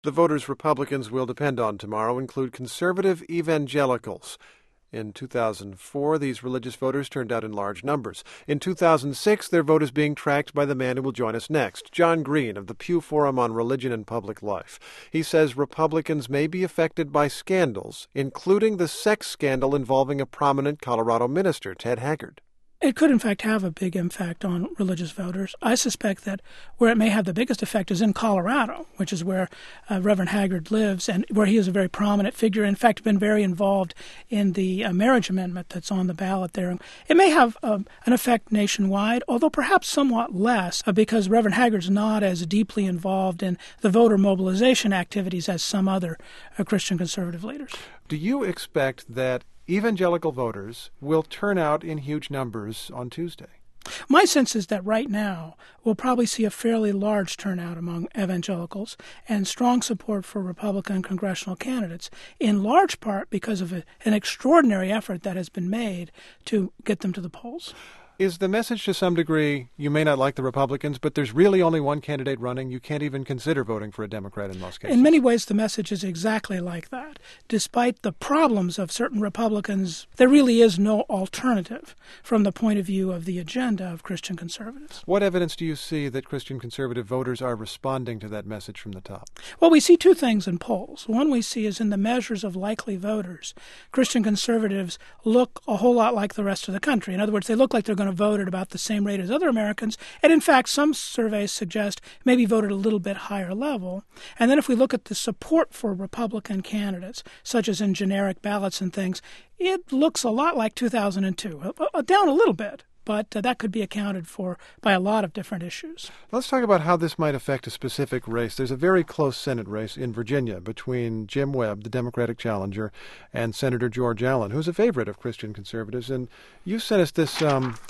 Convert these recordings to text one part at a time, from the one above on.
The voters Republicans will depend on tomorrow include conservative evangelicals. In 2004, these religious voters turned out in large numbers. In 2006, their vote is being tracked by the man who will join us next, John Green of the Pew Forum on Religion and Public Life. He says Republicans may be affected by scandals, including the sex scandal involving a prominent Colorado minister, Ted Haggard. It could, in fact, have a big impact on religious voters. I suspect that where it may have the biggest effect is in Colorado, which is where Reverend Haggard lives and where he is a very prominent figure. In fact, been very involved in the marriage amendment that's on the ballot there. It may have an effect nationwide, although perhaps somewhat less, because Reverend Haggard's not as deeply involved in the voter mobilization activities as some other Christian conservative leaders. Do you expect that evangelical voters will turn out in huge numbers on Tuesday? My sense is that right now we'll probably see a fairly large turnout among evangelicals and strong support for Republican congressional candidates, in large part because of an extraordinary effort that has been made to get them to the polls. Is the message to some degree, you may not like the Republicans, but there's really only one candidate running? You can't even consider voting for a Democrat in most cases. In many ways, the message is exactly like that. Despite the problems of certain Republicans, there really is no alternative from the point of view of the agenda of Christian conservatives. What evidence do you see that Christian conservative voters are responding to that message from the top? Well, we see two things in polls. One we see is in the measures of likely voters. Christian conservatives look a whole lot like the rest of the country. In other words, they look like they're going to vote at about the same rate as other Americans, and in fact some surveys suggest maybe vote at a little bit higher level. And then if we look at the support for Republican candidates, such as in generic ballots and things, it looks a lot like 2002, down a little bit. But that could be accounted for by a lot of different issues. Let's talk about how this might affect a specific race. There's a very close Senate race in Virginia between Jim Webb, the Democratic challenger, and Senator George Allen, who's a favorite of Christian conservatives. And you sent us this,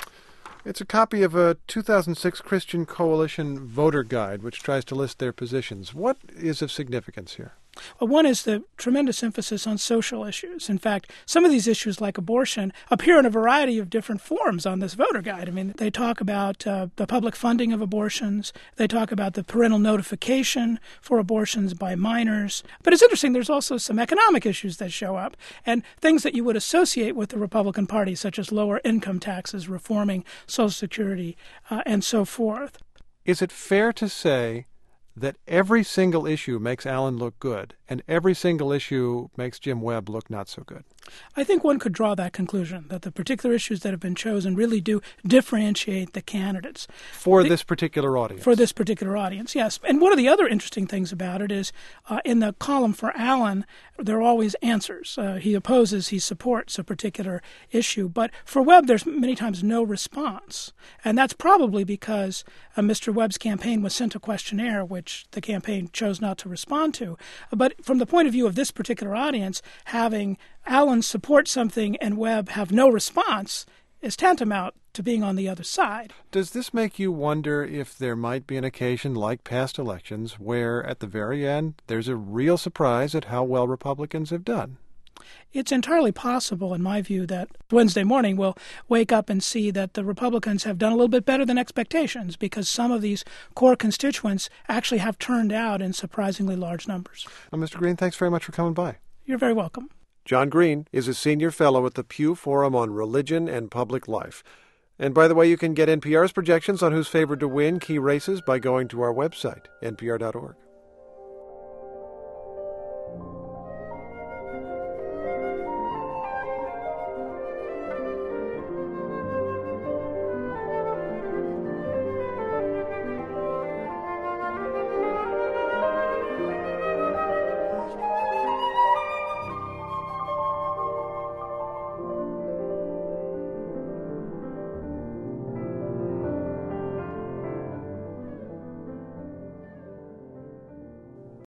it's a copy of a 2006 Christian Coalition voter guide, which tries to list their positions. What is of significance here? Well, one is the tremendous emphasis on social issues. In fact, some of these issues, like abortion, appear in a variety of different forms on this voter guide. I mean, they talk about the public funding of abortions. They talk about the parental notification for abortions by minors. But it's interesting, there's also some economic issues that show up and things that you would associate with the Republican Party, such as lower income taxes, reforming Social Security, and so forth. Is it fair to say that every single issue makes Allen look good, and every single issue makes Jim Webb look not so good? I think one could draw that conclusion, that the particular issues that have been chosen really do differentiate the candidates. For this particular audience? For this particular audience, yes. And one of the other interesting things about it is in the column for Allen, there are always answers. He opposes, he supports a particular issue. But for Webb, there's many times no response. And that's probably because Mr. Webb's campaign was sent a questionnaire, which the campaign chose not to respond to. But from the point of view of this particular audience, having Allen support something and Webb have no response is tantamount to being on the other side. Does this make you wonder if there might be an occasion like past elections where at the very end there's a real surprise at how well Republicans have done? It's entirely possible, in my view, that Wednesday morning we'll wake up and see that the Republicans have done a little bit better than expectations because some of these core constituents actually have turned out in surprisingly large numbers. Well, Mr. Green, thanks very much for coming by. You're very welcome. John Green is a senior fellow at the Pew Forum on Religion and Public Life. And by the way, you can get NPR's projections on who's favored to win key races by going to our website, npr.org.